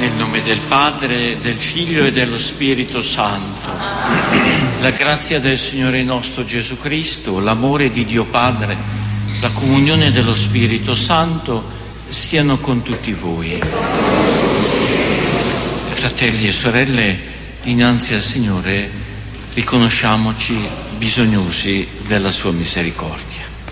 Nel nome del Padre, del Figlio e dello Spirito Santo. La grazia del Signore nostro Gesù Cristo, l'amore di Dio Padre, la comunione dello Spirito Santo siano con tutti voi. Fratelli e sorelle, dinanzi al Signore riconosciamoci bisognosi della sua misericordia.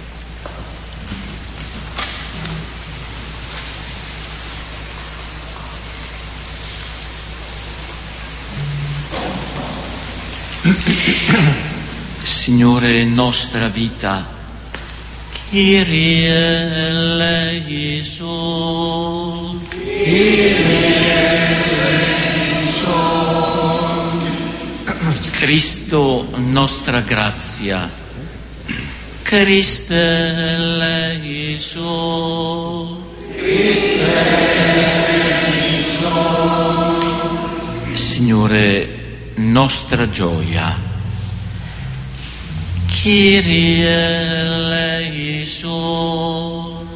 Signore, nostra vita, Kyrie eleison, Cristo, nostra grazia, Christe eleison, Signore, nostra gioia, Kyrie eleison,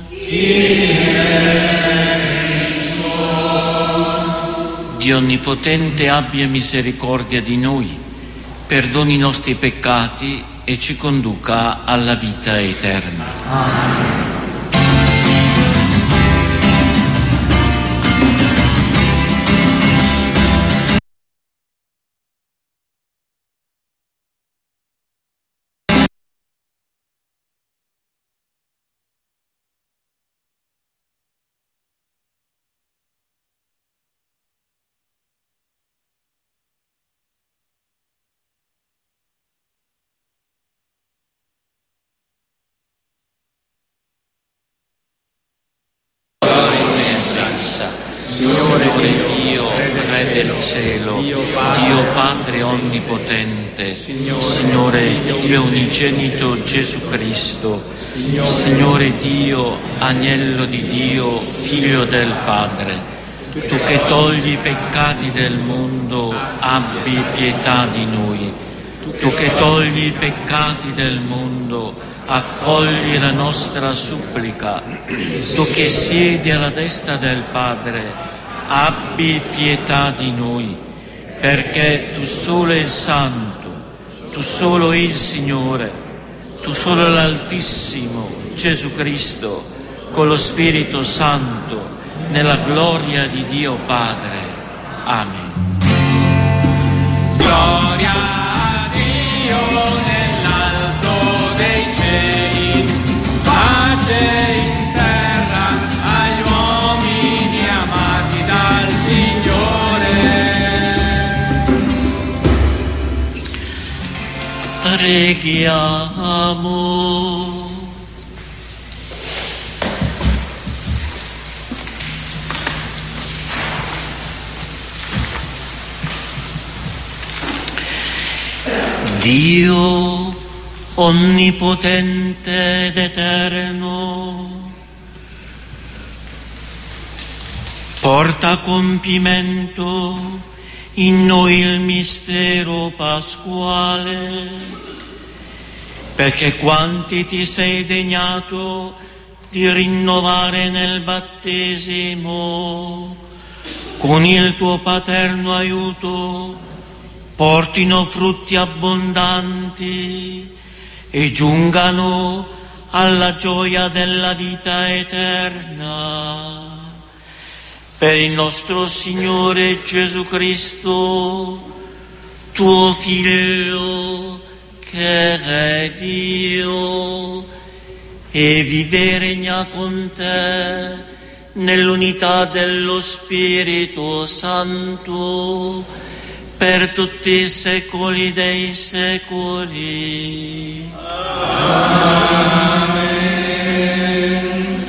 Dio Onnipotente abbia misericordia di noi, perdoni i nostri peccati e ci conduca alla vita eterna. Amen. Signore Dio, Re del cielo, Dio Padre Onnipotente, Signore Figlio Unigenito Gesù Cristo, Signore Dio, Agnello di Dio, Figlio del Padre, Tu che togli i peccati del mondo, abbi pietà di noi. Tu che togli i peccati del mondo, accogli la nostra supplica. Tu che siedi alla destra del Padre, abbi pietà di noi, perché Tu solo il Santo, Tu solo il Signore, Tu solo l'Altissimo, Gesù Cristo, con lo Spirito Santo, nella gloria di Dio Padre. Amen. Gloria a Dio nell'alto dei cieli, pace in terra agli uomini amati dal Signore. Preghiamo. Dio onnipotente ed eterno, porta a compimento in noi il mistero pasquale, perché quanti Ti sei degnato di rinnovare nel battesimo, con il Tuo paterno aiuto, portino frutti abbondanti e giungano alla gioia della vita eterna. Per il nostro Signore Gesù Cristo, Tuo Figlio, che è Dio e vive e regna con Te nell'unità dello Spirito Santo, per tutti i secoli dei secoli. Amen.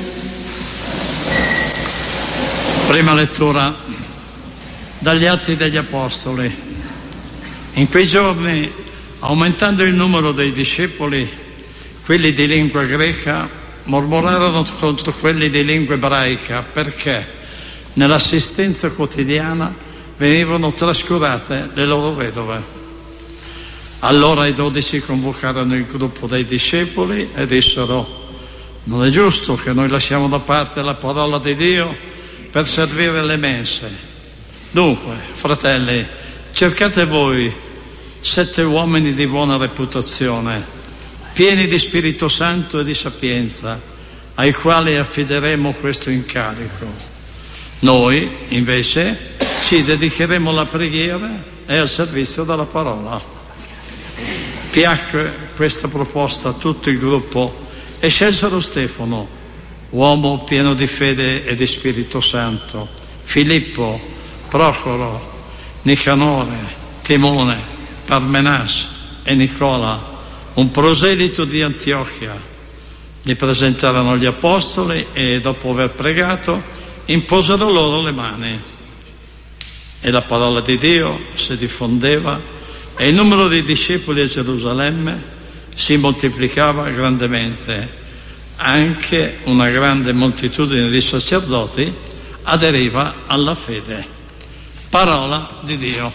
Prima lettura dagli Atti degli Apostoli. In quei giorni, aumentando il numero dei discepoli, quelli di lingua greca mormorarono contro quelli di lingua ebraica, perché nell'assistenza quotidiana venivano trascurate le loro vedove. Allora i 12 convocarono il gruppo dei discepoli e dissero: non è giusto che noi lasciamo da parte la parola di Dio per servire le mense. Dunque, fratelli, cercate voi 7 uomini di buona reputazione, pieni di Spirito Santo e di sapienza, ai quali affideremo questo incarico. Noi, invece, ci dedicheremo alla preghiera e al servizio della parola. Piacque questa proposta a tutto il gruppo e scelsero Stefano, uomo pieno di fede e di Spirito Santo, Filippo, Procoro, Nicanore, Timone, Parmenas e Nicola, un proselito di Antiochia. Li presentarono gli apostoli e, dopo aver pregato, imposero loro le mani. E la parola di Dio si diffondeva e il numero dei discepoli a Gerusalemme si moltiplicava grandemente. Anche una grande moltitudine di sacerdoti aderiva alla fede. Parola di Dio.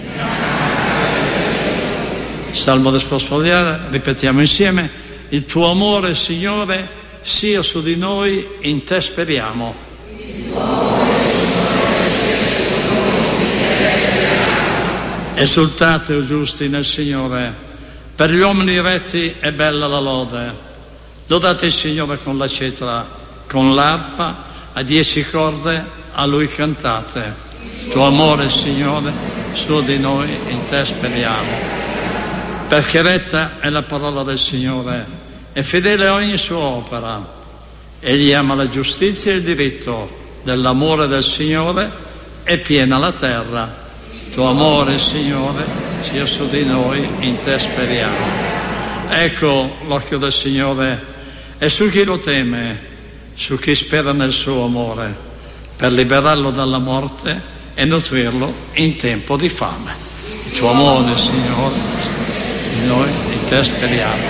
Salmo responsoriale, ripetiamo insieme: il tuo amore, Signore, sia su di noi, in te speriamo. Esultate, o giusti, nel Signore, per gli uomini retti è bella la lode. Lodate il Signore con la cetra, con l'arpa, a 10 corde a Lui cantate. Tuo amore, Signore, su di noi, in te speriamo. Perché retta è la parola del Signore e fedele ogni sua opera. Egli ama la giustizia e il diritto. Dell'amore del Signore è piena la terra. Tuo amore, Signore, sia su di noi, in te speriamo. Ecco, l'occhio del Signore è su chi lo teme, su chi spera nel suo amore, per liberarlo dalla morte e nutrirlo in tempo di fame. Il tuo amore, Signore, noi in te speriamo.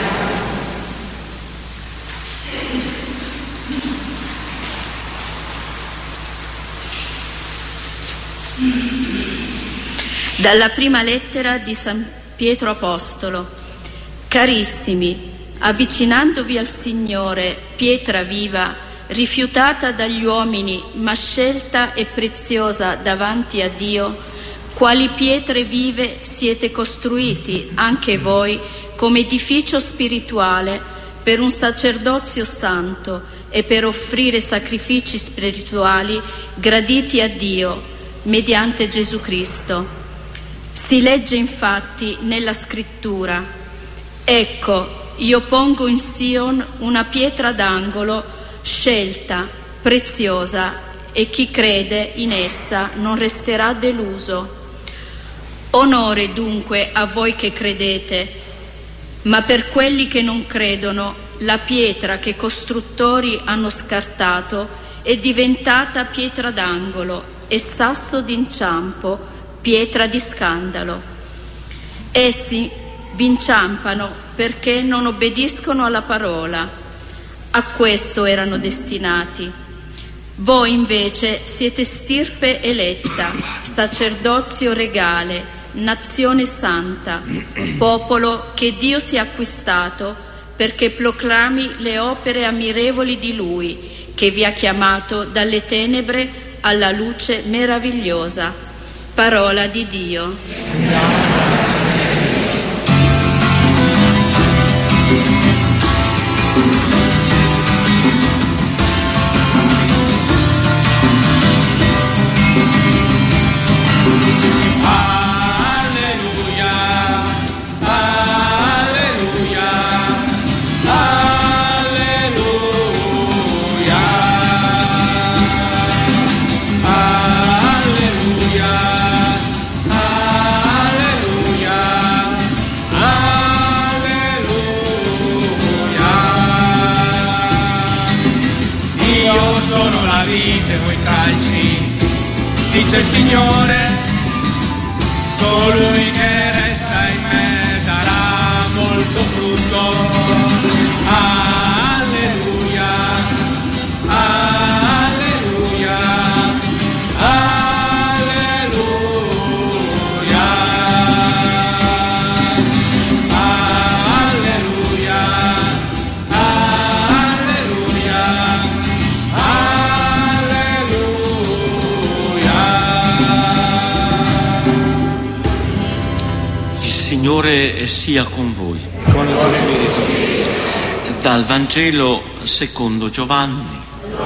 Dalla prima lettera di San Pietro Apostolo. Carissimi, avvicinandovi al Signore, pietra viva, rifiutata dagli uomini, ma scelta e preziosa davanti a Dio, quali pietre vive siete costruiti anche voi come edificio spirituale per un sacerdozio santo e per offrire sacrifici spirituali graditi a Dio mediante Gesù Cristo. Si legge infatti nella Scrittura: ecco, io pongo in Sion una pietra d'angolo scelta, preziosa, e chi crede in essa non resterà deluso. Onore dunque a voi che credete, ma per quelli che non credono, la pietra che costruttori hanno scartato è diventata pietra d'angolo e sasso d'inciampo, pietra di scandalo. Essi vi inciampano perché non obbediscono alla parola. A questo erano destinati. Voi invece siete stirpe eletta, sacerdozio regale, nazione santa, popolo che Dio si è acquistato perché proclami le opere ammirevoli di Lui, che vi ha chiamato dalle tenebre alla luce meravigliosa. Parola di Dio. Dice il Signore, colui che resta in me darà molto frutto. Alleluia, alleluia, alleluia, alleluia, alleluia, alleluia. Signore sia con voi. Con il tuo spirito. Dal Vangelo secondo Giovanni.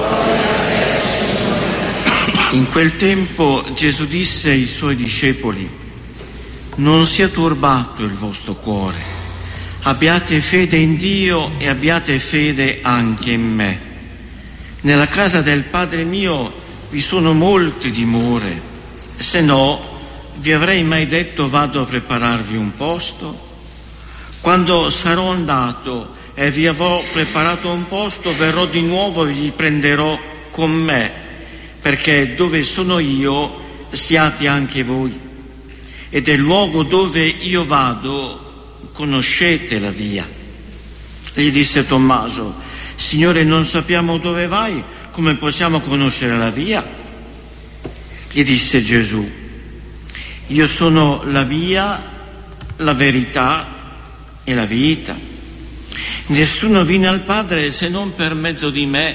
In quel tempo Gesù disse ai suoi discepoli: non sia turbato il vostro cuore, abbiate fede in Dio e abbiate fede anche in me. Nella casa del Padre mio vi sono molte dimore, se no vi avrei mai detto vado a prepararvi un posto? Quando sarò andato e vi avrò preparato un posto, verrò di nuovo e vi prenderò con me, perché dove sono io siate anche voi. E del luogo dove io vado conoscete la via. Gli disse Tommaso: Signore, non sappiamo dove vai, come possiamo conoscere la via? Gli disse Gesù: io sono la via, la verità e la vita. Nessuno viene al Padre se non per mezzo di me.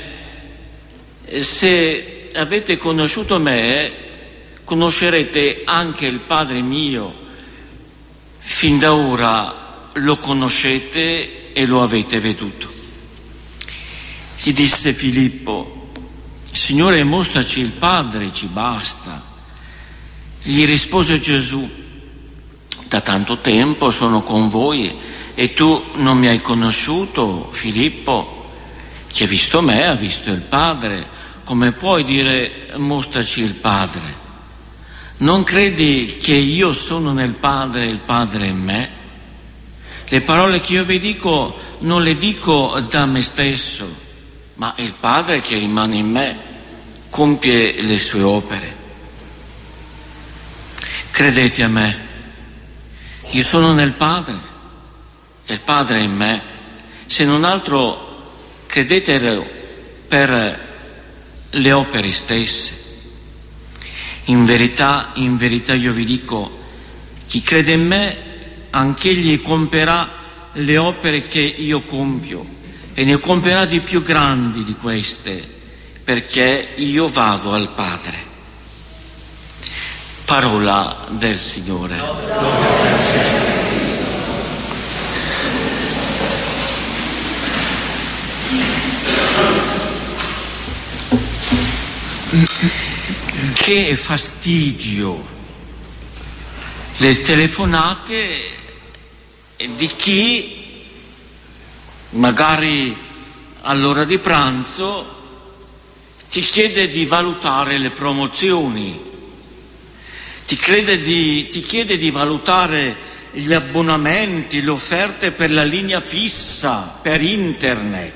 Se avete conosciuto me, conoscerete anche il Padre mio. Fin da ora lo conoscete e lo avete veduto. Gli disse Filippo: Signore, mostraci il Padre, ci basta. Gli rispose Gesù: da tanto tempo sono con voi e tu non mi hai conosciuto, Filippo? Chi ha visto me ha visto il Padre. Come puoi dire mostraci il Padre? Non credi che io sono nel Padre e il Padre in me? Le parole che io vi dico non le dico da me stesso, ma il Padre che rimane in me compie le sue opere. Credete a me, io sono nel Padre e il Padre è in me. Se non altro credete per le opere stesse. In verità io vi dico, chi crede in me, anch'egli compierà le opere che io compio e ne compierà di più grandi di queste, perché io vado al Padre. Parola del Signore. Che fastidio le telefonate di chi magari all'ora di pranzo ti chiede di valutare le promozioni, ti chiede di valutare gli abbonamenti, le offerte per la linea fissa, per internet.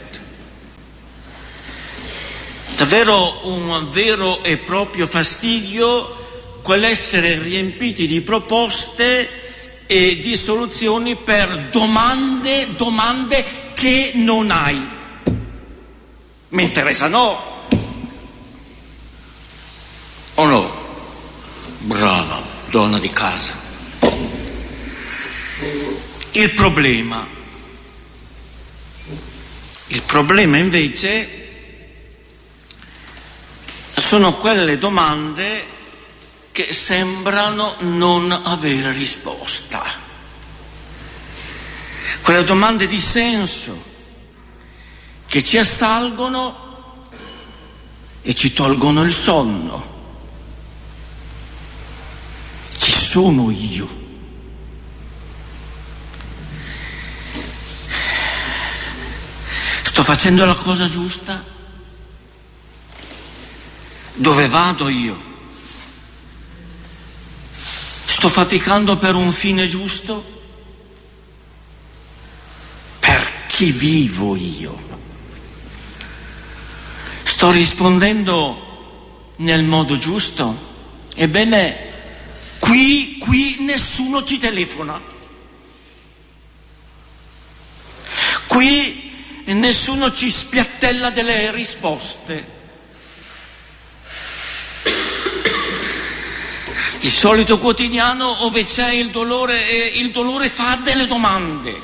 Davvero un vero e proprio fastidio quell'essere riempiti di proposte e di soluzioni per domande che non hai. Mi interessa, no? O no? Brava, donna di casa. Il problema invece sono quelle domande che sembrano non avere risposta. Quelle domande di senso che ci assalgono e ci tolgono il sonno. Chi sono io? Sto facendo la cosa giusta? Dove vado io? Sto faticando per un fine giusto? Per chi vivo io? Sto rispondendo nel modo giusto? Ebbene, qui nessuno ci telefona. Qui nessuno ci spiattella delle risposte. Il solito quotidiano dove c'è il dolore e il dolore fa delle domande.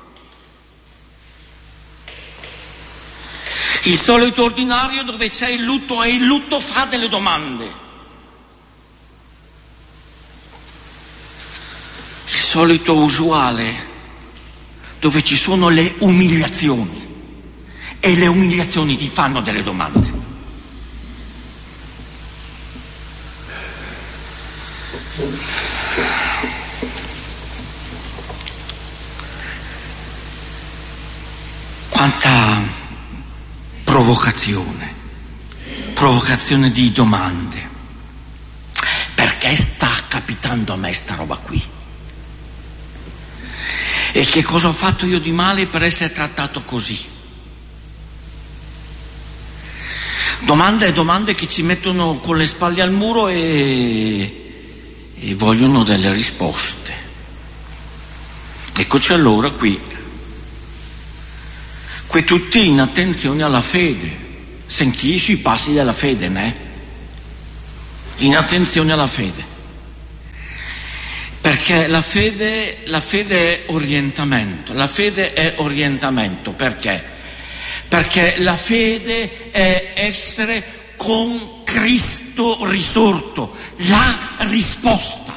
Il solito ordinario dove c'è il lutto e il lutto fa delle domande. Il solito usuale, dove ci sono le umiliazioni e le umiliazioni ti fanno delle domande. Quanta provocazione di domande. Perché sta capitando a me sta roba qui? E che cosa ho fatto io di male per essere trattato così? Domande che ci mettono con le spalle al muro e vogliono delle risposte. Eccoci allora qui tutti in attenzione alla fede, sentì sui passi della fede, né? In attenzione alla fede, perché la fede è orientamento, perché? Perché la fede è essere con Cristo risorto, la risposta.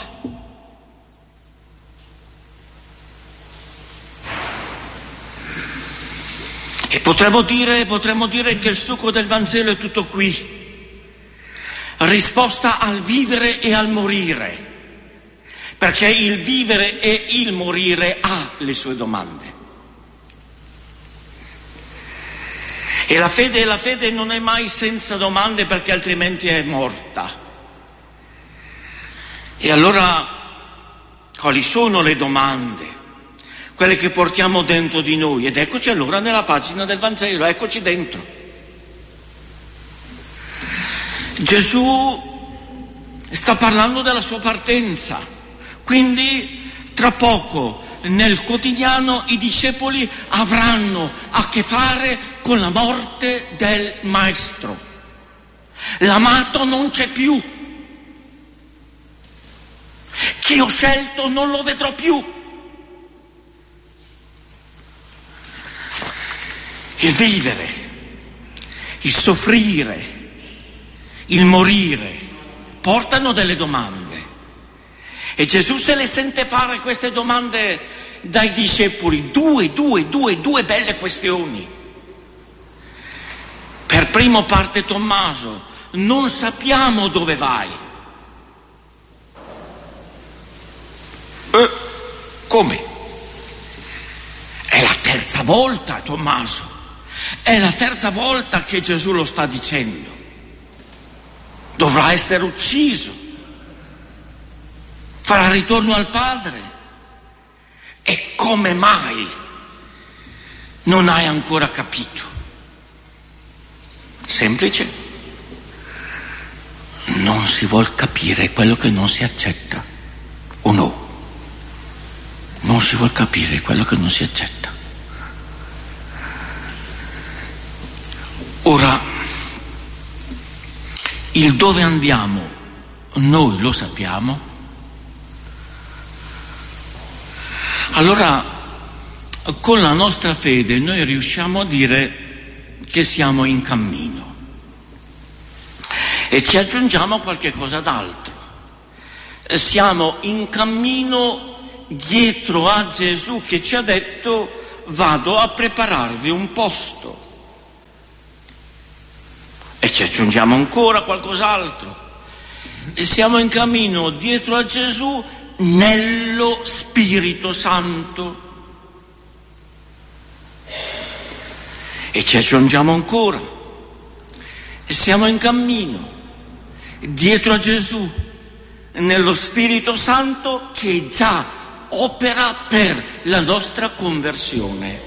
E potremmo dire che il succo del Vangelo è tutto qui. Risposta al vivere e al morire, perché il vivere e il morire ha le sue domande. E la fede non è mai senza domande, perché altrimenti è morta. E allora quali sono le domande? Quelle che portiamo dentro di noi. Ed eccoci allora nella pagina del Vangelo, eccoci dentro. Gesù sta parlando della sua partenza, quindi tra poco nel quotidiano i discepoli avranno a che fare con la morte del Maestro. L'amato non c'è più, chi ho scelto non lo vedrò più. Il vivere, il soffrire, il morire portano delle domande, e Gesù se le sente fare queste domande dai discepoli. Due belle questioni. Per primo parte Tommaso: non sappiamo dove vai. Come? È la terza volta, Tommaso. È la terza volta che Gesù lo sta dicendo. Dovrà essere ucciso, farà ritorno al Padre. E come mai non hai ancora capito? Semplice: non si vuol capire quello che non si accetta, o no? Non si vuol capire quello che non si accetta. Ora, il dove andiamo noi lo sappiamo? Allora, con la nostra fede noi riusciamo a dire che siamo in cammino, e ci aggiungiamo qualche cosa d'altro. Siamo in cammino dietro a Gesù che ci ha detto: vado a prepararvi un posto. E ci aggiungiamo ancora qualcos'altro. E siamo in cammino dietro a Gesù nello Spirito Santo. E ci aggiungiamo ancora. E siamo in cammino dietro a Gesù nello Spirito Santo, che già opera per la nostra conversione.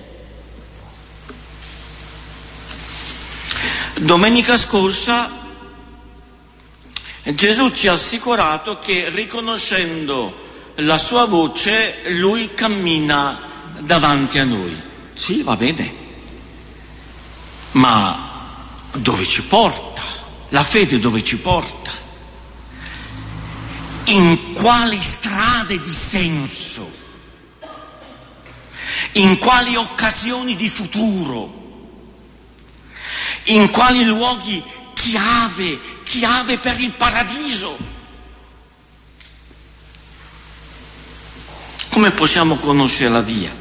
Domenica scorsa Gesù ci ha assicurato che, riconoscendo la sua voce, lui cammina davanti a noi. Sì, va bene, ma dove ci porta? La fede dove ci porta? In quali strade di senso? In quali occasioni di futuro? In quali luoghi chiave per il paradiso? Come possiamo conoscere la via?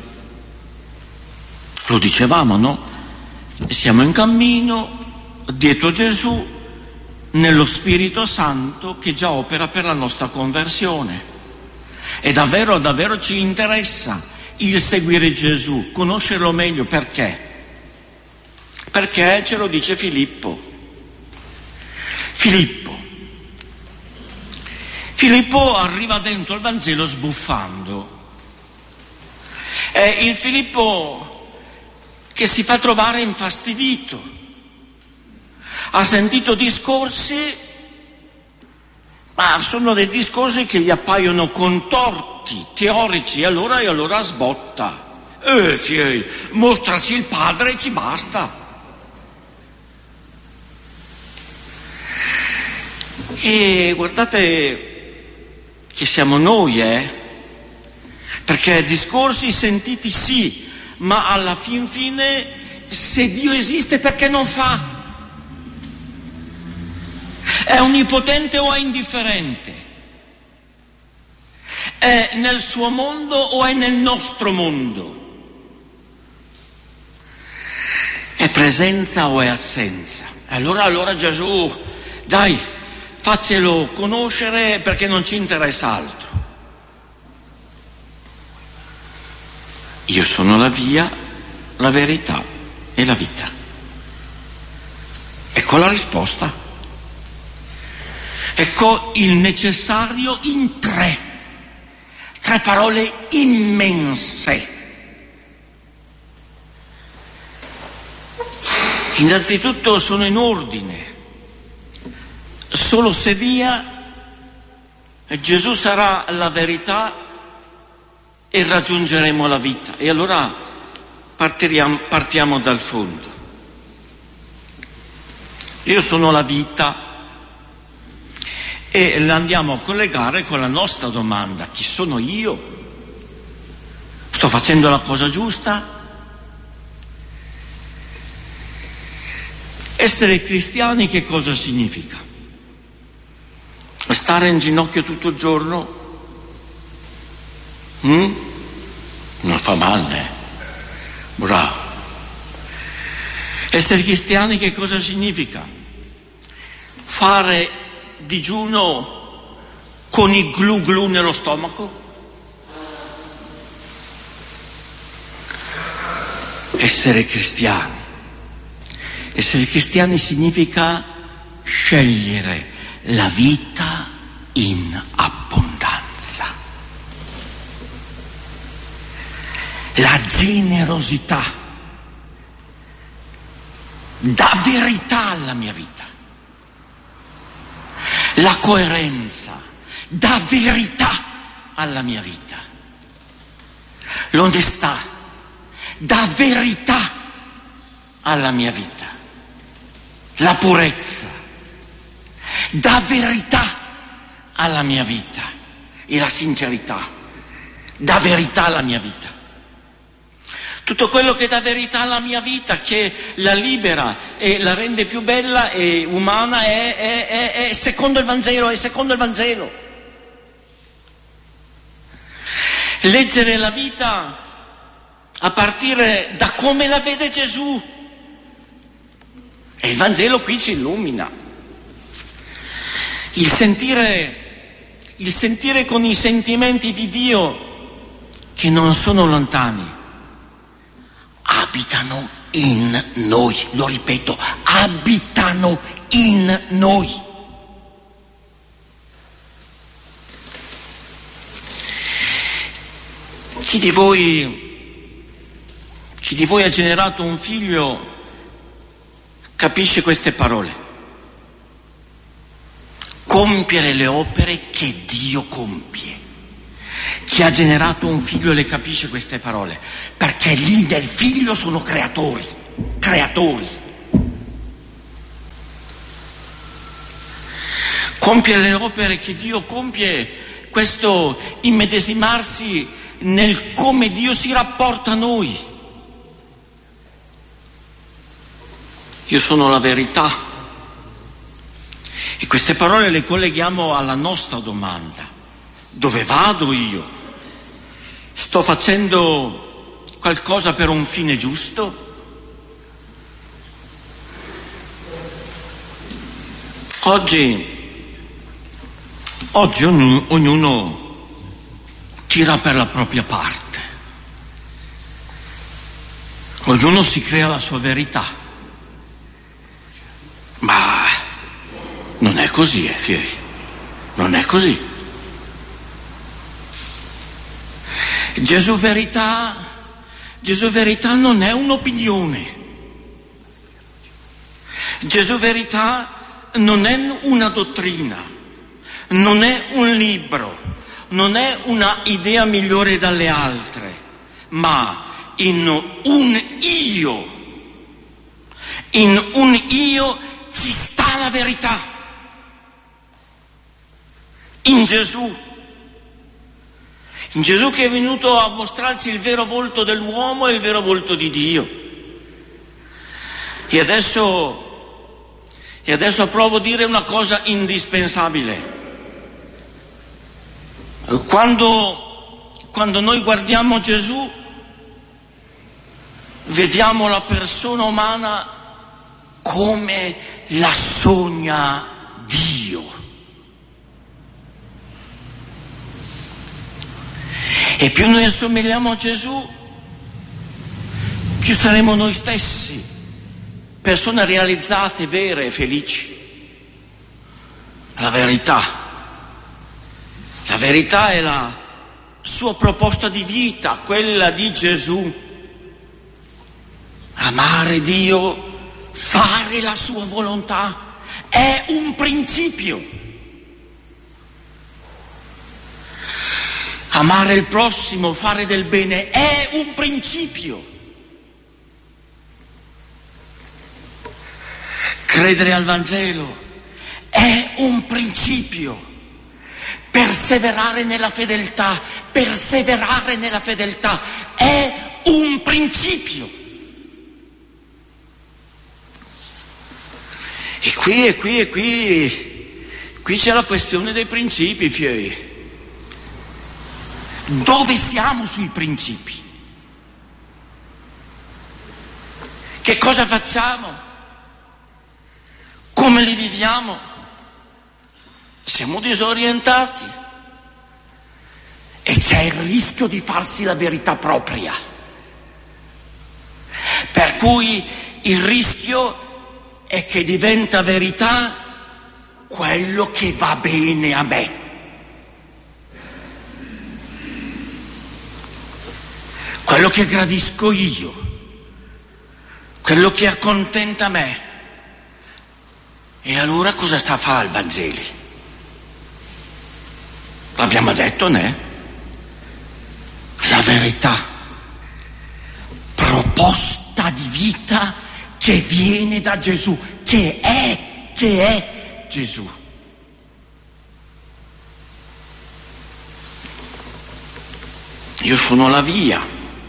Lo dicevamo, no? Siamo in cammino dietro Gesù, nello Spirito Santo che già opera per la nostra conversione. E davvero, davvero ci interessa il seguire Gesù, conoscerlo meglio. Perché? Perché ce lo dice Filippo. Filippo arriva dentro il Vangelo sbuffando. È il Filippo che si fa trovare infastidito. Ha sentito discorsi, ma sono dei discorsi che gli appaiono contorti, teorici, e allora sbotta. Mostraci il Padre e ci basta. E guardate che siamo noi, perché discorsi sentiti sì, ma alla fine, se Dio esiste, perché non fa? È onnipotente o è indifferente? È nel suo mondo o è nel nostro mondo? È presenza o è assenza? Allora Gesù, dai, faccelo conoscere, perché non ci interessa altro. Io sono la via, la verità e la vita. Ecco la risposta. Ecco il necessario in tre parole immense. Innanzitutto sono in ordine. Solo se via, Gesù sarà la verità e raggiungeremo la vita. E allora partiamo dal fondo. Io sono la vita. E la andiamo a collegare con la nostra domanda: chi sono io? Sto facendo la cosa giusta? Essere cristiani che cosa significa? Stare in ginocchio tutto il giorno? Non fa male, bravo. Essere cristiani che cosa significa? Fare digiuno con i glu glu nello stomaco? Essere cristiani significa scegliere la vita in abbondanza, la generosità, dà verità alla mia vita. La coerenza dà verità alla mia vita. L'onestà dà verità alla mia vita. La purezza dà verità alla mia vita. E la sincerità dà verità alla mia vita. Tutto quello che dà verità alla mia vita, che la libera e la rende più bella e umana, è secondo il Vangelo, è secondo il Vangelo. Leggere la vita a partire da come la vede Gesù. E il Vangelo qui ci illumina. Il sentire con i sentimenti di Dio che non sono lontani. Abitano in noi, lo ripeto, abitano in noi. Chi di voi ha generato un figlio capisce queste parole. Compiere le opere che Dio compie. Chi ha generato un figlio le capisce queste parole, perché lì nel figlio sono creatori. Compiere le opere che Dio compie, questo immedesimarsi nel come Dio si rapporta a noi. Io sono la verità. E queste parole le colleghiamo alla nostra domanda: dove vado io? Sto facendo qualcosa per un fine giusto? Oggi ognuno tira per la propria parte, ognuno si crea la sua verità, ma non è così, fieri, non è così. Gesù verità non è un'opinione, Gesù verità non è una dottrina, non è un libro, non è una idea migliore dalle altre, ma in un io ci sta la verità, in Gesù che è venuto a mostrarci il vero volto dell'uomo e il vero volto di Dio. E adesso provo a dire una cosa indispensabile. Quando noi guardiamo Gesù, vediamo la persona umana come la sogna Dio. E più noi assomigliamo a Gesù, più saremo noi stessi persone realizzate, vere e felici. La verità è la sua proposta di vita, quella di Gesù. Amare Dio, fare la sua volontà, è un principio. Amare il prossimo, fare del bene, è un principio. Credere al Vangelo è un principio. Perseverare nella fedeltà è un principio. E qui c'è la questione dei principi, fieri. Dove siamo sui principi? Che cosa facciamo? Come li viviamo? Siamo disorientati e c'è il rischio di farsi la verità propria. Per cui il rischio è che diventa verità quello che va bene a me. Quello che gradisco io, quello che accontenta me. E allora cosa sta a fare il Vangelo? L'abbiamo detto, né? La verità, proposta di vita che viene da Gesù, che è Gesù. Io sono la via.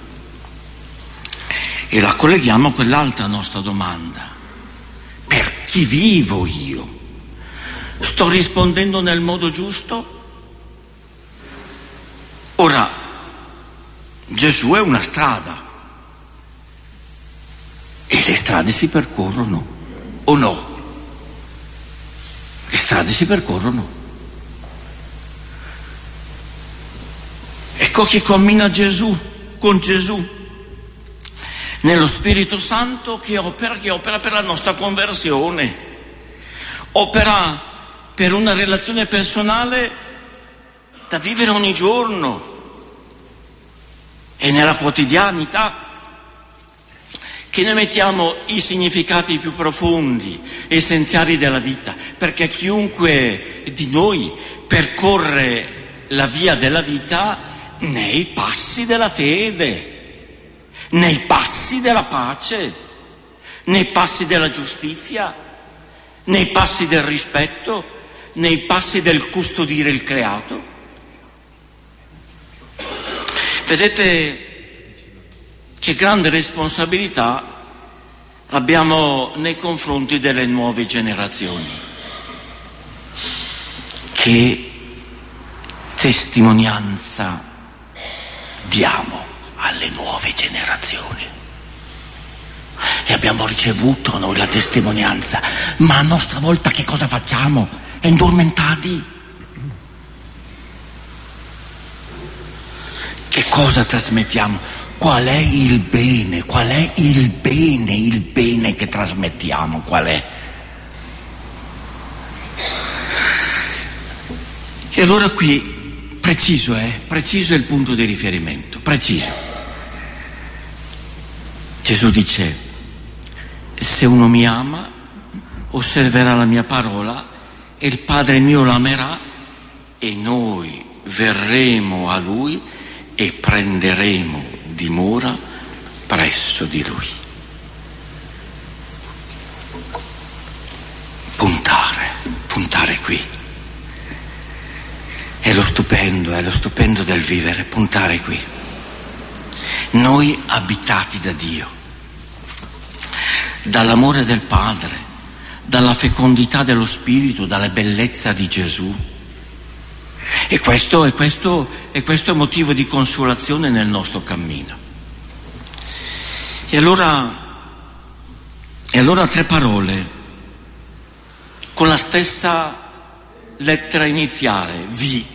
E la colleghiamo a quell'altra nostra domanda. Per chi vivo io? Sto rispondendo nel modo giusto? Ora, Gesù è una strada. E le strade si percorrono, o no? Le strade si percorrono. Ecco che cammina Gesù, con Gesù, nello Spirito Santo che opera per la nostra conversione, opera per una relazione personale da vivere ogni giorno e nella quotidianità, che noi mettiamo i significati più profondi, essenziali della vita, perché chiunque di noi percorre la via della vita nei passi della fede, nei passi della pace, nei passi della giustizia, nei passi del rispetto, nei passi del custodire il creato. Vedete che grande responsabilità abbiamo nei confronti delle nuove generazioni. Che testimonianza diamo alle nuove generazioni. E abbiamo ricevuto noi la testimonianza, ma a nostra volta che cosa facciamo? Indormentati? Che cosa trasmettiamo? Qual è il bene? Qual è il bene che trasmettiamo? Qual è? E allora qui, preciso è il punto di riferimento, preciso. Gesù dice: se uno mi ama, osserverà la mia parola, e il Padre mio l'amerà, e noi verremo a Lui e prenderemo dimora presso di Lui. Puntare qui. È lo stupendo del vivere, puntare qui. Noi abitati da Dio, dall'amore del Padre, dalla fecondità dello Spirito, dalla bellezza di Gesù. E questo è motivo di consolazione nel nostro cammino. E allora 3 parole, con la stessa lettera iniziale, vi.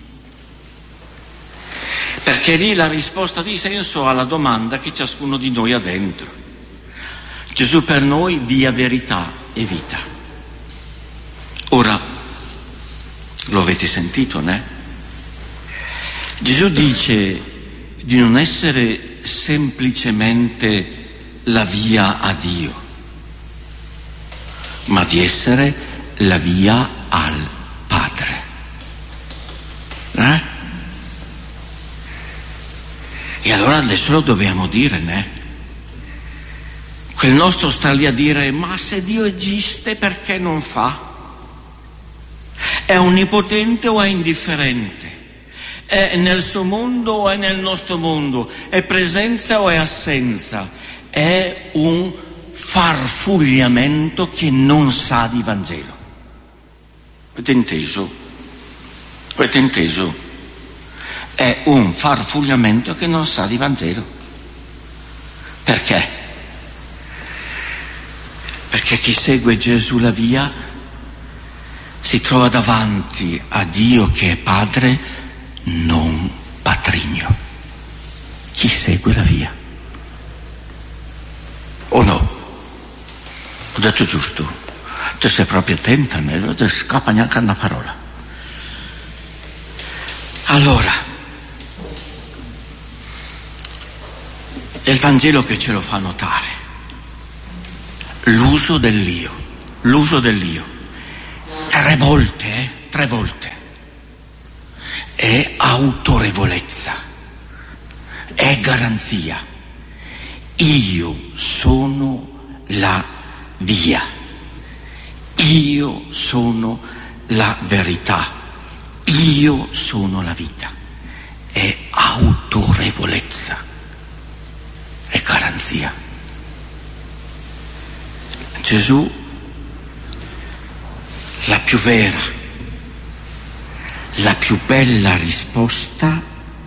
Perché lì la risposta di senso alla domanda che ciascuno di noi ha dentro. Gesù per noi via, verità e vita. Ora, lo avete sentito, né? Gesù dice di non essere semplicemente la via a Dio, ma di essere la via al Padre. E allora adesso lo dobbiamo dire, né? Quel nostro sta lì a dire: ma se Dio esiste, perché non fa? È onnipotente o è indifferente? È nel suo mondo o è nel nostro mondo? È presenza o è assenza? È un farfugliamento che non sa di Vangelo. Avete inteso? È un farfugliamento che non sa di Vangelo. Perché? Perché chi segue Gesù la via si trova davanti a Dio che è Padre, non patrigno. Chi segue la via. O no? Ho detto giusto? Tu sei proprio attenta, non ti scappa neanche una parola. Allora, è il Vangelo che ce lo fa notare. L'uso dell'io. 3 volte. È autorevolezza, è garanzia. Io sono la via, io sono la verità, io sono la vita. È autorevolezza, è garanzia. Gesù, la più vera, la più bella risposta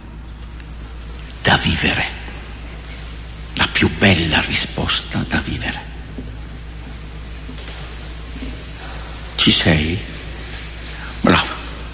da vivere, la più bella risposta da vivere. Ci sei? Bravo.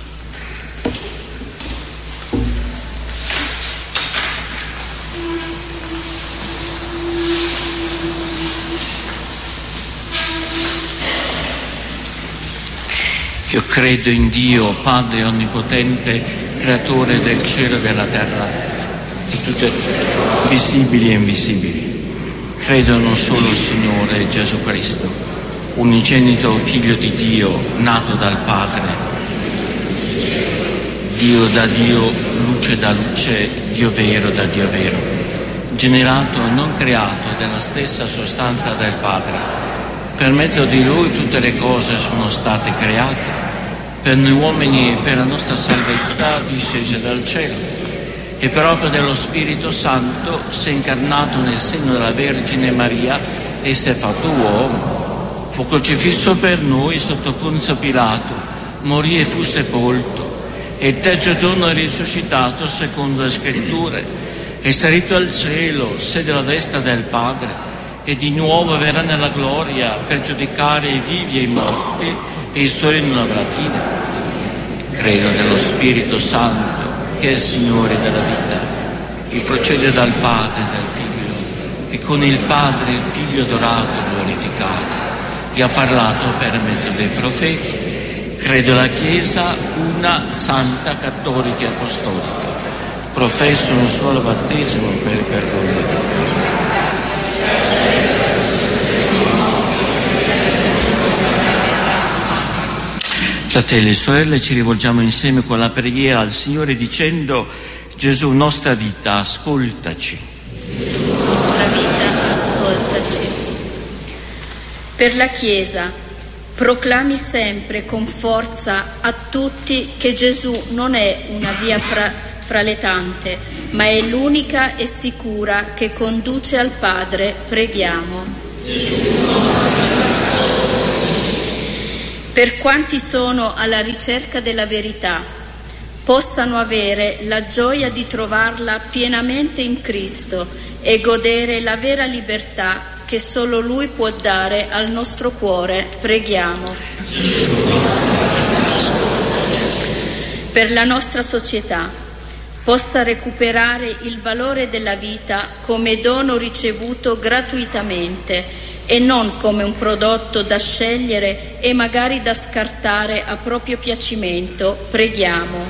Io credo in Dio, Padre Onnipotente, Creatore del cielo e della terra, di tutte visibili e invisibili. Credo non solo il Signore Gesù Cristo, unigenito Figlio di Dio, nato dal Padre, Dio da Dio, luce da luce, Dio vero da Dio vero, generato e non creato della stessa sostanza del Padre. Per mezzo di Lui tutte le cose sono state create. Per noi uomini e per la nostra salvezza discese dal cielo e per opera dello Spirito Santo si è incarnato nel seno della Vergine Maria e si è fatto uomo. Fu crocifisso per noi sotto Ponzio Pilato, morì e fu sepolto, e il terzo giorno è risuscitato secondo le scritture, è salito al cielo, siede alla destra del Padre e di nuovo verrà nella gloria per giudicare i vivi e i morti, e il suo regno non avrà fine. Credo nello Spirito Santo, che è il Signore della vita, che procede dal Padre e dal Figlio, e con il Padre e il Figlio adorato e glorificato, che ha parlato per mezzo dei profeti. Credo alla Chiesa, una santa, cattolica e apostolica. Professo un solo battesimo per il perdono dei peccati. Fratelli e sorelle, ci rivolgiamo insieme con la preghiera al Signore dicendo: Gesù, nostra vita, ascoltaci. Gesù, nostra vita, ascoltaci. Per la Chiesa, proclami sempre con forza a tutti che Gesù non è una via fra le tante, ma è l'unica e sicura che conduce al Padre. Preghiamo. Per quanti sono alla ricerca della verità, possano avere la gioia di trovarla pienamente in Cristo e godere la vera libertà che solo Lui può dare al nostro cuore. Preghiamo. Per la nostra società possa recuperare il valore della vita come dono ricevuto gratuitamente e non come un prodotto da scegliere e magari da scartare a proprio piacimento. Preghiamo.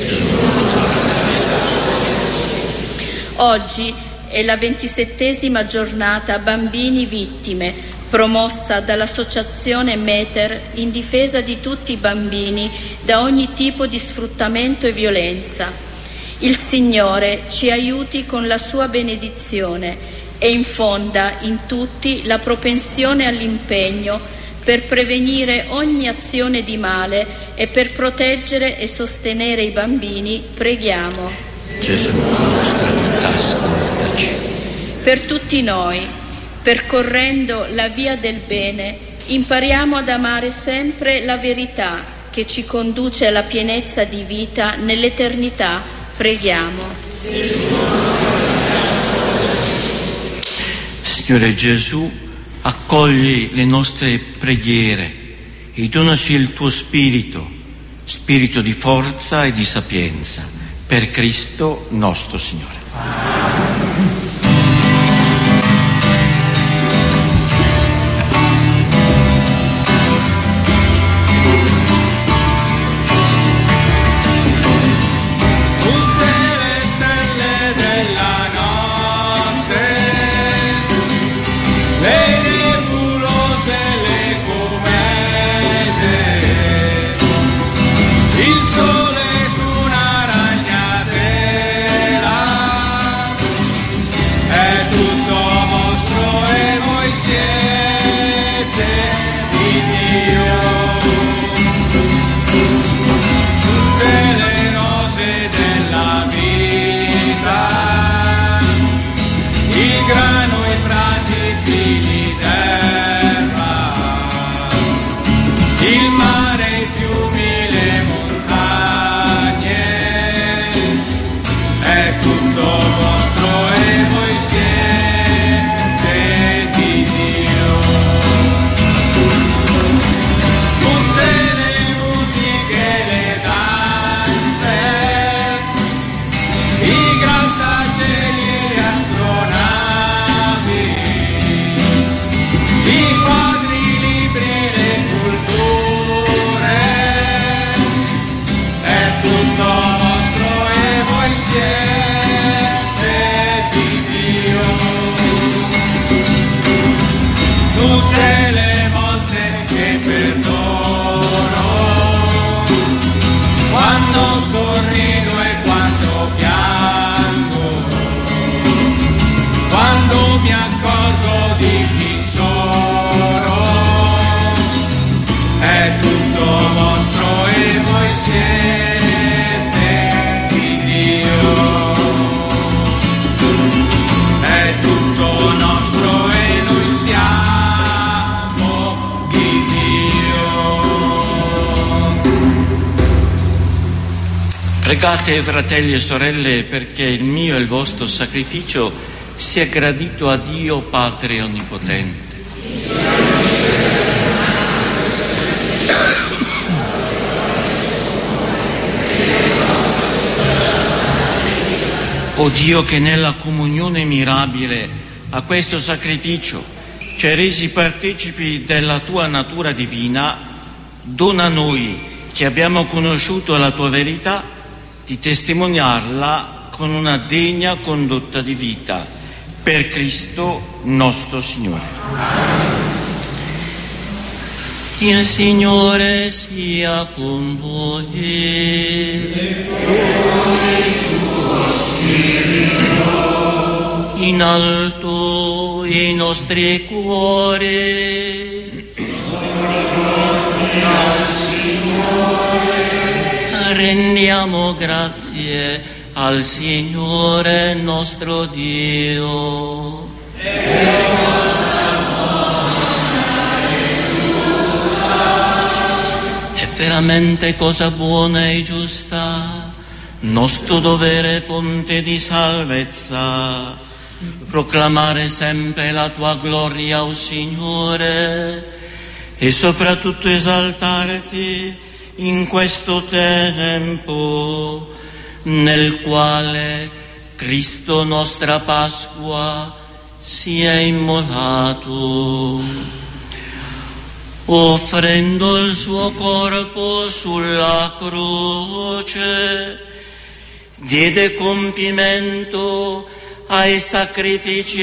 Oggi è la 27ª giornata Bambini Vittime, promossa dall'associazione Meter in difesa di tutti i bambini da ogni tipo di sfruttamento e violenza. Il Signore ci aiuti con la sua benedizione e infonda in tutti la propensione all'impegno per prevenire ogni azione di male e per proteggere e sostenere i bambini. Preghiamo. Gesù, nostra vita, ascoltaci. Per tutti noi, percorrendo la via del bene, impariamo ad amare sempre la verità che ci conduce alla pienezza di vita nell'eternità. Preghiamo. Signore Gesù, accogli le nostre preghiere e donaci il tuo spirito, spirito di forza e di sapienza, per Cristo nostro Signore. Pregate, fratelli e sorelle, perché il mio e il vostro sacrificio sia gradito a Dio Padre Onnipotente. O Dio, che nella comunione mirabile a questo sacrificio ci hai resi partecipi della tua natura divina, dona a noi, che abbiamo conosciuto la tua verità, di testimoniarla con una degna condotta di vita, per Cristo nostro Signore. Il Signore sia con voi. In alto i nostri cuori, rendiamo grazie al Signore nostro Dio. È veramente cosa buona e giusta, nostro dovere fonte di salvezza, proclamare sempre la tua gloria, o Signore, e soprattutto esaltarti in questo tempo nel quale Cristo nostra Pasqua si è immolato, offrendo il suo corpo sulla croce, diede compimento ai sacrifici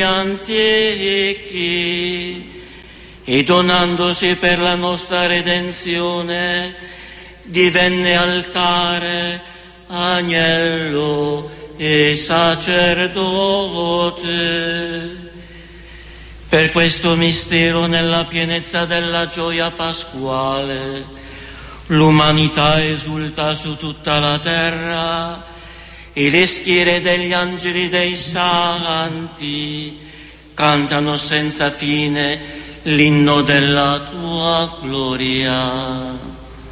antichi e, donandosi per la nostra redenzione, divenne altare, agnello e sacerdote. Per questo mistero, nella pienezza della gioia pasquale, l'umanità esulta su tutta la terra e le schiere degli angeli dei santi cantano senza fine l'inno della tua gloria.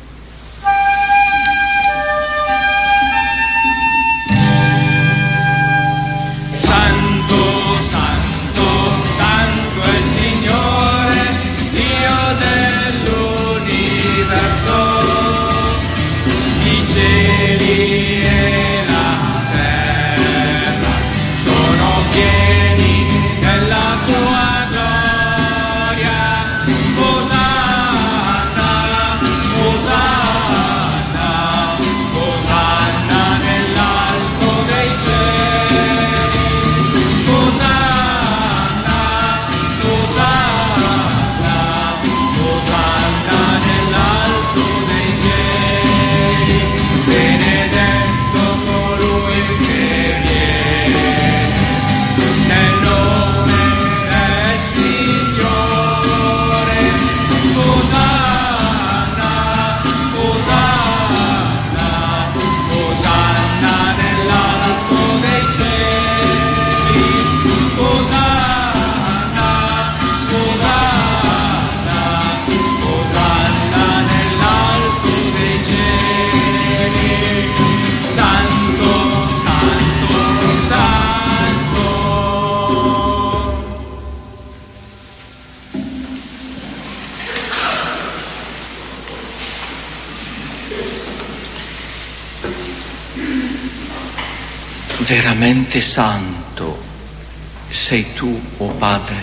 Veramente santo sei tu, o Padre,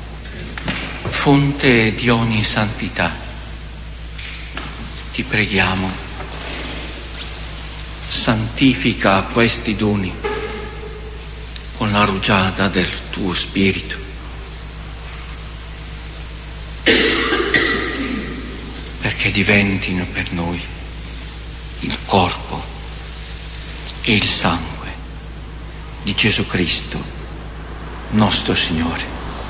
fonte di ogni santità. Ti preghiamo, santifica questi doni con la rugiada del tuo Spirito, perché diventino per noi il corpo e il sangue di Gesù Cristo, nostro Signore.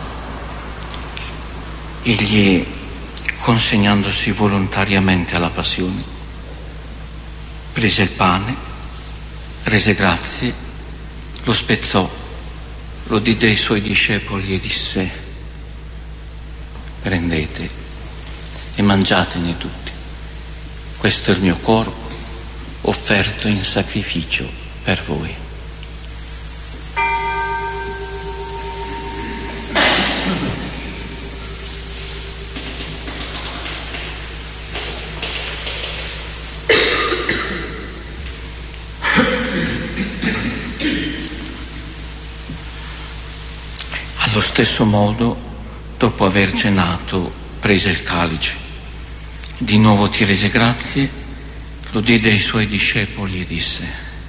Egli, consegnandosi volontariamente alla passione, prese il pane, rese grazie, lo spezzò, lo diede ai suoi discepoli e disse: prendete e mangiatene tutti, questo è il mio corpo offerto in sacrificio per voi. Allo stesso modo, dopo aver cenato, prese il calice. Di nuovo ti rese grazie, lo diede ai suoi discepoli e disse: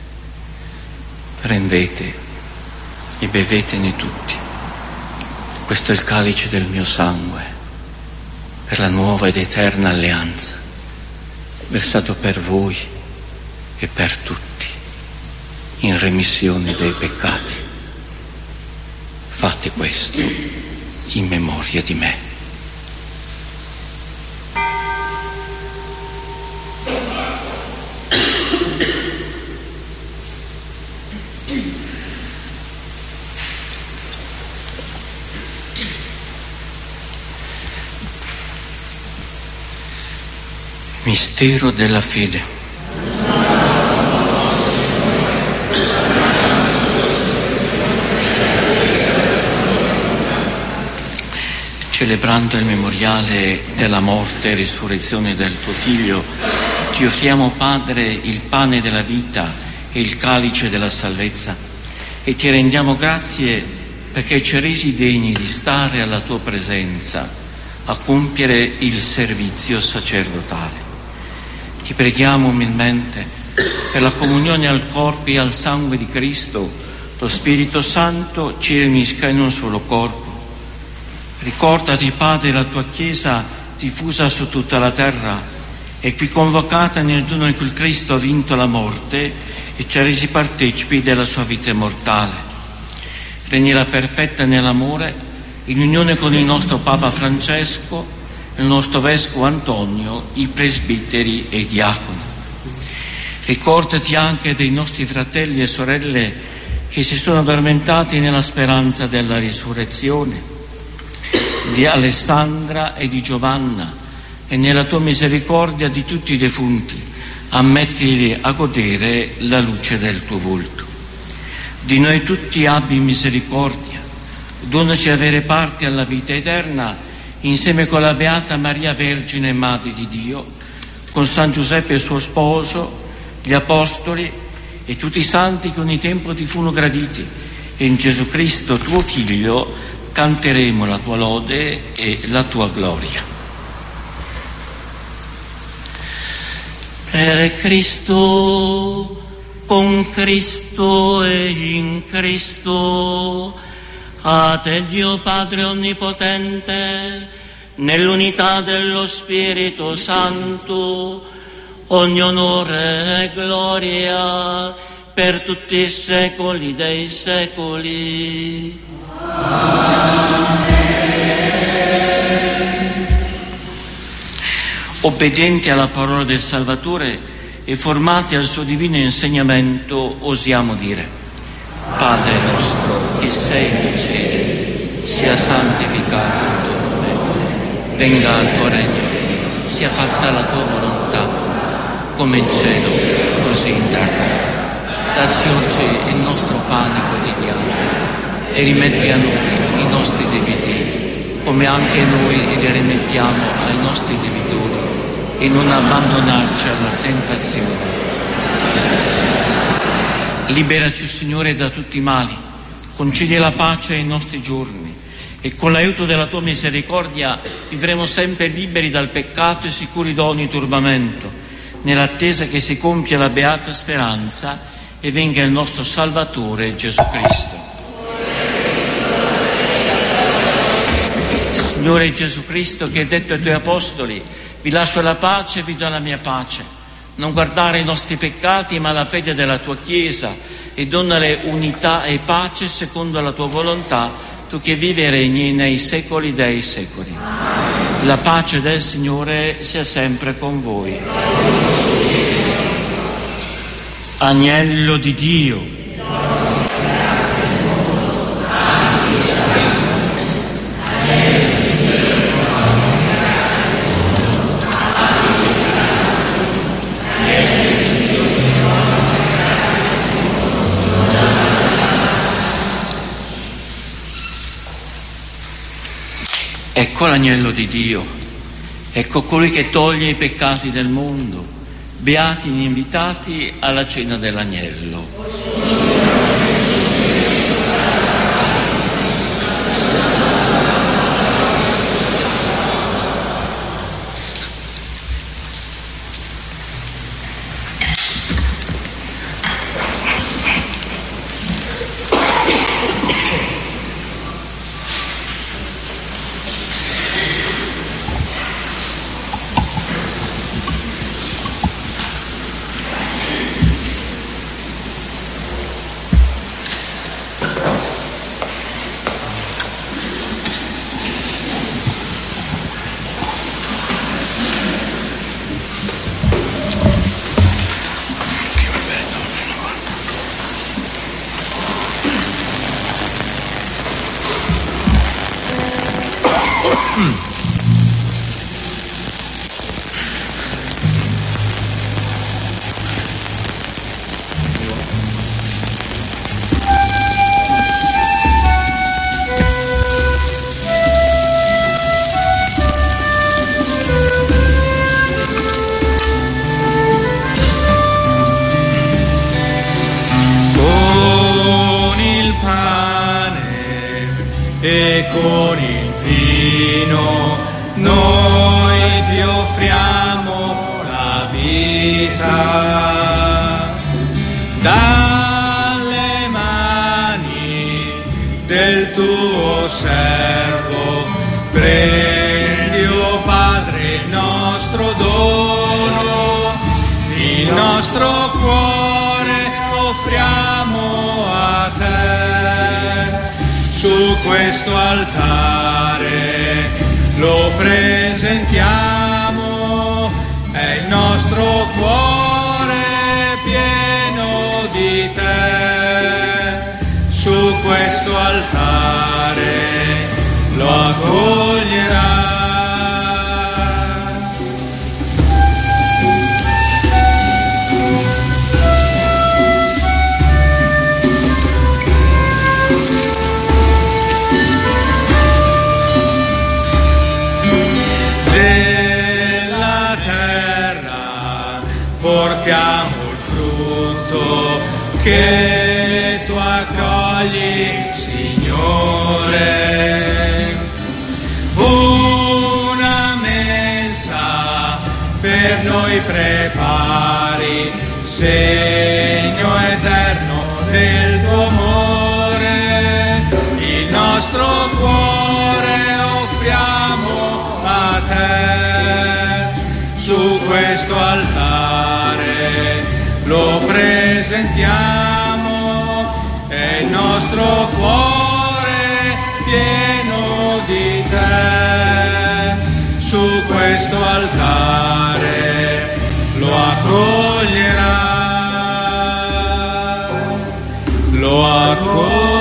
prendete e bevetene tutti. Questo è il calice del mio sangue, per la nuova ed eterna alleanza, versato per voi e per tutti, in remissione dei peccati. Fate questo in memoria di me. Mistero della fede. Celebrando il memoriale della morte e risurrezione del tuo Figlio, ti offriamo, Padre, il pane della vita e il calice della salvezza, e ti rendiamo grazie perché ci hai resi degni di stare alla tua presenza a compiere il servizio sacerdotale. Ti preghiamo umilmente per la comunione al corpo e al sangue di Cristo, lo Spirito Santo ci riunisca in un solo corpo. Ricordati, Padre, la tua Chiesa diffusa su tutta la terra e qui convocata nel giorno in cui Cristo ha vinto la morte e ci ha resi partecipi della sua vita immortale. Renila perfetta nell'amore, in unione con il nostro Papa Francesco, il nostro Vescovo Antonio, i presbiteri e i diaconi. Ricordati anche dei nostri fratelli e sorelle che si sono addormentati nella speranza della risurrezione, di Alessandra e di Giovanna, e nella tua misericordia di tutti i defunti ammettili a godere la luce del tuo volto. Di noi tutti abbi misericordia, donaci avere parte alla vita eterna insieme con la Beata Maria Vergine e Madre di Dio, con San Giuseppe suo sposo, gli Apostoli e tutti i santi che ogni tempo ti furono graditi, e in Gesù Cristo tuo Figlio canteremo la tua lode e la tua gloria. Per Cristo, con Cristo e in Cristo, a te Dio Padre Onnipotente, nell'unità dello Spirito Santo, ogni onore e gloria per tutti i secoli dei secoli. Obbedienti alla parola del Salvatore e formati al suo divino insegnamento, osiamo dire: Padre nostro che sei nei cieli, sia santificato il tuo nome, venga il tuo regno, sia fatta la tua volontà, come in cielo, così in terra. Dacci oggi il nostro pane quotidiano e rimetti a noi i nostri debiti, come anche noi li rimettiamo ai nostri debitori, e non abbandonarci alla tentazione. Liberaci, Signore, da tutti i mali, concedi la pace ai nostri giorni, e con l'aiuto della tua misericordia vivremo sempre liberi dal peccato e sicuri da ogni turbamento, nell'attesa che si compia la beata speranza e venga il nostro Salvatore Gesù Cristo. Signore Gesù Cristo, che hai detto ai tuoi apostoli: vi lascio la pace e vi do la mia pace, non guardare i nostri peccati ma la fede della tua Chiesa, e donale unità e pace secondo la tua volontà, tu che vivi e regni nei secoli dei secoli. La pace del Signore sia sempre con voi. Agnello di Dio, Ecco l'agnello di Dio, ecco colui che toglie i peccati del mondo. Beati gli invitati alla cena dell'agnello. E con il vino noi ti offriamo la vita. Dalle mani del tuo servo prendi, o Padre, il nostro dono, il nostro cuore offriamo a te. Su questo altare lo presentiamo, è il nostro cuore pieno di te. Su questo altare lo accoglierà. Della terra portiamo il frutto che tu accogli, Signore. Una mensa per noi prepari, segno eterno del tuo amore. Il nostro cuore offriamo a te. Su questo altare lo presentiamo, è il nostro cuore pieno di te. Su questo altare lo accoglierà, lo accoglierà.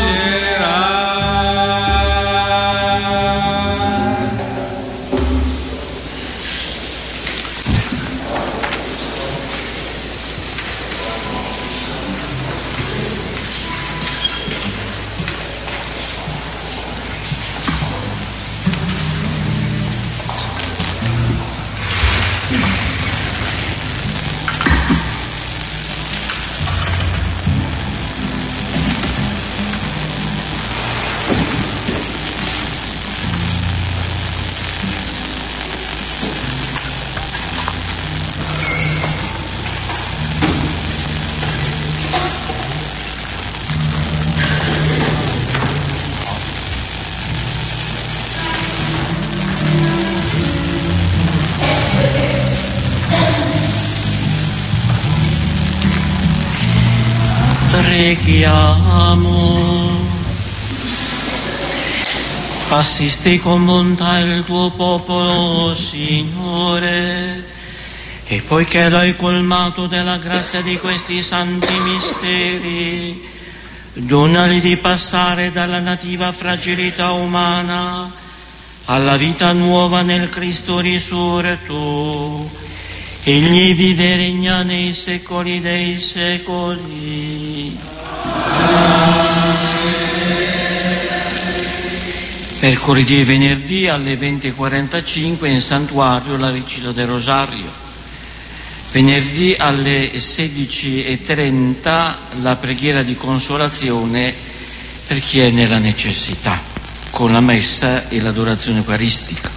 Preghiamo. Assisti con bontà il tuo popolo, Signore, e poiché l'hai colmato della grazia di questi santi misteri, donali di passare dalla nativa fragilità umana alla vita nuova nel Cristo risorto. Egli vive e regna nei secoli dei secoli. Mercoledì e venerdì alle 20:45 in santuario la recita del Rosario. Venerdì alle 16:30 la preghiera di consolazione per chi è nella necessità, con la messa e l'adorazione eucaristica.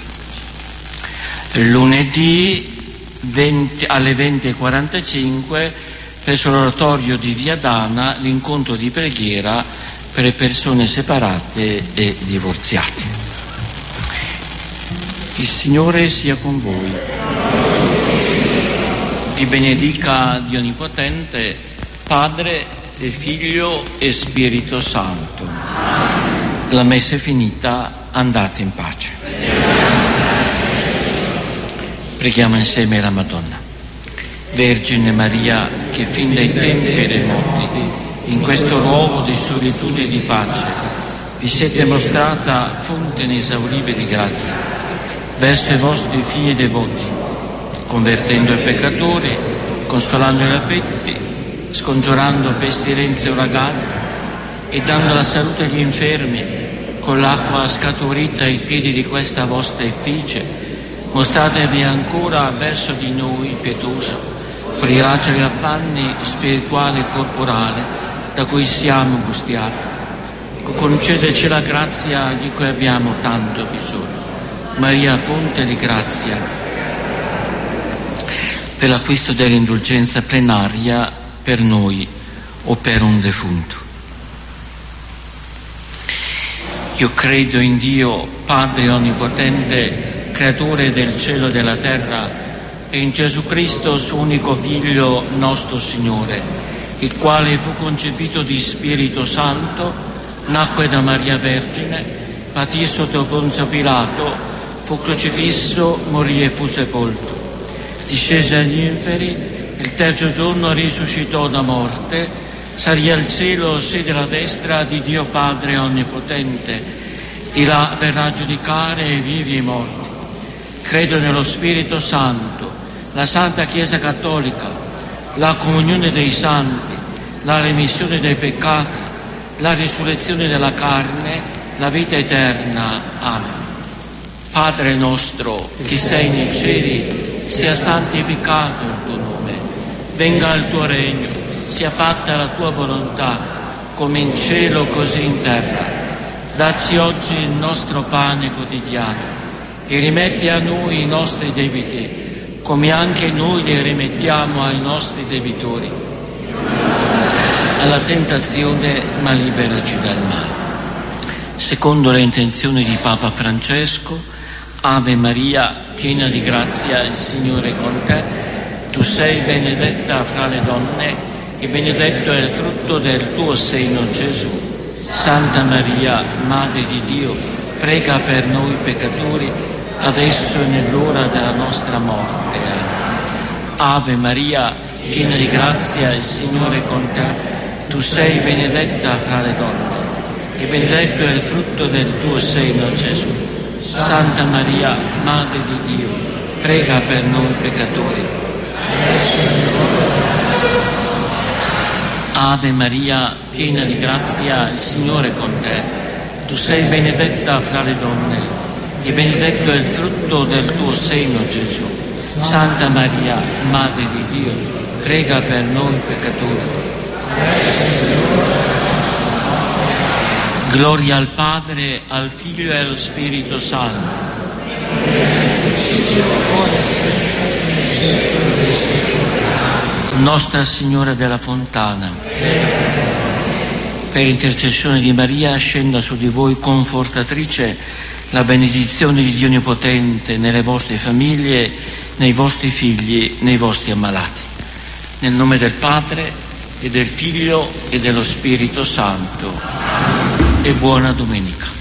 Lunedì alle 20:45 presso l'oratorio di Via Dana l'incontro di preghiera per le persone separate e divorziate. Il Signore sia con voi. Vi benedica Dio Onnipotente, Padre e Figlio e Spirito Santo. La messa è finita, andate in pace. Preghiamo insieme la Madonna. Vergine Maria, che fin dai tempi remoti, in questo luogo di solitudine e di pace, vi siete mostrata fonte inesauribile di grazia verso i vostri figli devoti, convertendo i peccatori, consolando gli afflitti, scongiurando pestilenze e uragani e dando la salute agli infermi. Con l'acqua scaturita ai piedi di questa vostra effigie, mostratevi ancora verso di noi pietosa, per i grazia degli affanni spirituali e corporali da cui siamo angustiati. Concedeci la grazia di cui abbiamo tanto bisogno. Maria, fonte di grazia, per l'acquisto dell'indulgenza plenaria per noi o per un defunto. Io credo in Dio, Padre Onnipotente, Creatore del cielo e della terra, e in Gesù Cristo, suo unico Figlio, nostro Signore, il quale fu concepito di Spirito Santo, nacque da Maria Vergine, patì sotto Ponzio Pilato, fu crocifisso, morì e fu sepolto, discese agli inferi, il terzo giorno risuscitò da morte, salì al cielo, siede alla destra di Dio Padre Onnipotente, di là verrà a giudicare i vivi e i morti. Credo nello Spirito Santo, la Santa Chiesa Cattolica, la comunione dei santi, la remissione dei peccati, la risurrezione della carne, la vita eterna. Amen. Padre nostro, che sei nei cieli, sia santificato il tuo nome, venga il tuo regno, sia fatta la tua volontà, come in cielo così in terra. Dacci oggi il nostro pane quotidiano e rimetti a noi i nostri debiti, come anche noi li rimettiamo ai nostri debitori. Alla tentazione, ma liberaci dal male. Secondo le intenzioni di Papa Francesco, Ave Maria, piena di grazia, il Signore è con te. Tu sei benedetta fra le donne e benedetto è il frutto del tuo seno, Gesù. Santa Maria, Madre di Dio, prega per noi peccatori, adesso e nell'ora della nostra morte. Ave Maria, piena di grazia, il Signore è con te. Tu sei benedetta fra le donne e benedetto è il frutto del tuo seno, Gesù. Santa Maria, Madre di Dio, prega per noi peccatori. Ave Maria, piena di grazia, il Signore è con te. Tu sei benedetta fra le donne e benedetto è il frutto del tuo seno, Gesù. Santa Maria, Madre di Dio, prega per noi peccatori. Gloria al Padre, al Figlio e allo Spirito Santo. Nostra Signora della Fontana, per intercessione di Maria, scenda su di voi confortatrice la benedizione di Dio Onnipotente nelle vostre famiglie, nei vostri figli, nei vostri ammalati. Nel nome del Padre e del Figlio e dello Spirito Santo. E buona domenica.